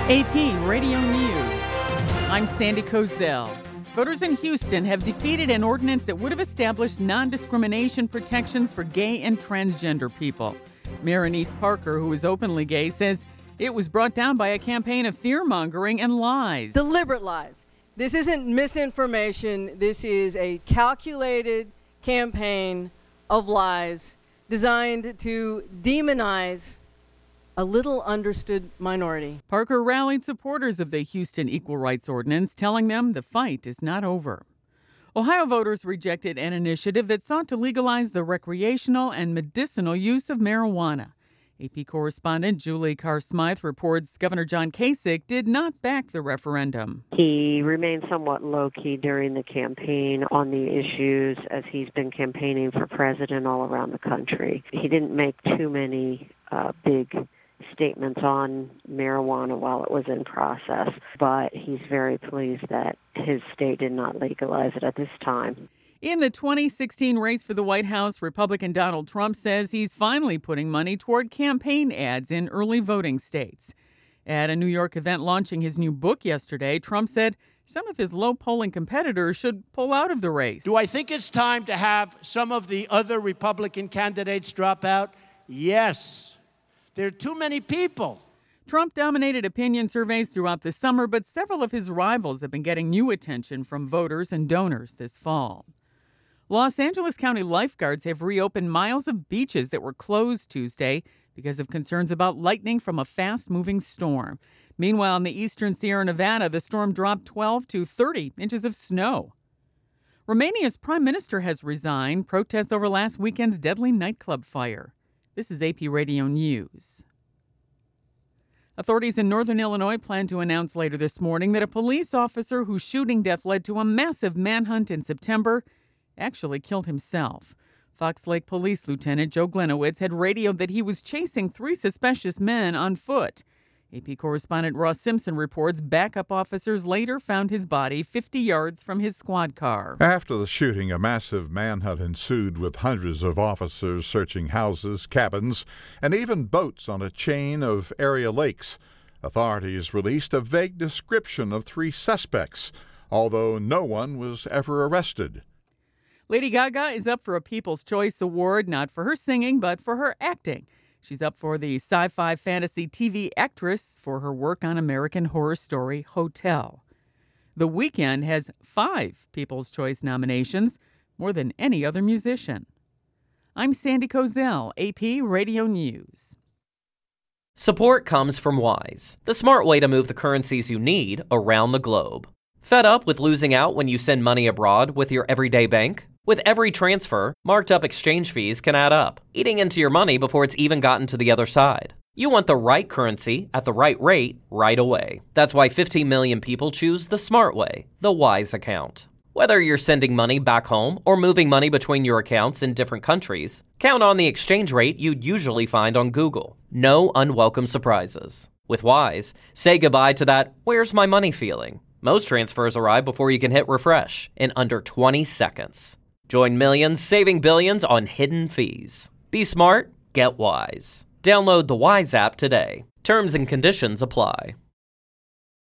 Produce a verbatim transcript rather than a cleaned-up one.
A P Radio News. I'm Sandy Kozel. Voters in Houston have defeated an ordinance that would have established non-discrimination protections for gay and transgender people. Mayor Annise Parker, who is openly gay, says it was brought down by a campaign of fear-mongering and lies. Deliberate lies. This isn't misinformation. This is a calculated campaign of lies designed to demonize a little understood minority. Parker rallied supporters of the Houston Equal Rights Ordinance, telling them the fight is not over. Ohio voters rejected an initiative that sought to legalize the recreational and medicinal use of marijuana. A P correspondent Julie Carr-Smythe reports Governor John Kasich did not back the referendum. He remained somewhat low-key during the campaign on the issues as he's been campaigning for president all around the country. He didn't make too many uh, big statements on marijuana while it was in process, but he's very pleased that his state did not legalize it at this time. In the twenty sixteen race for the White House, Republican Donald Trump says he's finally putting money toward campaign ads in early voting states. At a New York event launching his new book yesterday, Trump said some of his low-polling competitors should pull out of the race. Do I think it's time to have some of the other Republican candidates drop out? Yes. There are too many people. Trump dominated opinion surveys throughout the summer, but several of his rivals have been getting new attention from voters and donors this fall. Los Angeles County lifeguards have reopened miles of beaches that were closed Tuesday because of concerns about lightning from a fast-moving storm. Meanwhile, in the eastern Sierra Nevada, the storm dropped twelve to thirty inches of snow. Romania's prime minister has resigned, protests over last weekend's deadly nightclub fire. This is A P Radio News. Authorities in northern Illinois plan to announce later this morning that a police officer whose shooting death led to a massive manhunt in September actually killed himself. Fox Lake Police Lieutenant Joe Glenowitz had radioed that he was chasing three suspicious men on foot. A P correspondent Ross Simpson reports backup officers later found his body fifty yards from his squad car. After the shooting, a massive manhunt ensued with hundreds of officers searching houses, cabins, and even boats on a chain of area lakes. Authorities released a vague description of three suspects, although no one was ever arrested. Lady Gaga is up for a People's Choice Award, not for her singing, but for her acting. She's up for the Sci-Fi Fantasy T V Actress for her work on American Horror Story Hotel. The Weeknd has five People's Choice nominations, more than any other musician. I'm Sandy Kozel, A P Radio News. Support comes from Wise, the smart way to move the currencies you need around the globe. Fed up with losing out when you send money abroad with your everyday bank? With every transfer, marked up exchange fees can add up, eating into your money before it's even gotten to the other side. You want the right currency at the right rate right away. That's why fifteen million people choose the smart way, the Wise account. Whether you're sending money back home or moving money between your accounts in different countries, count on the exchange rate you'd usually find on Google. No unwelcome surprises. With Wise, say goodbye to that "where's my money" feeling. Most transfers arrive before you can hit refresh in under twenty seconds. Join millions saving billions on hidden fees. Be smart, get Wise. Download the Wise app today. Terms and conditions apply.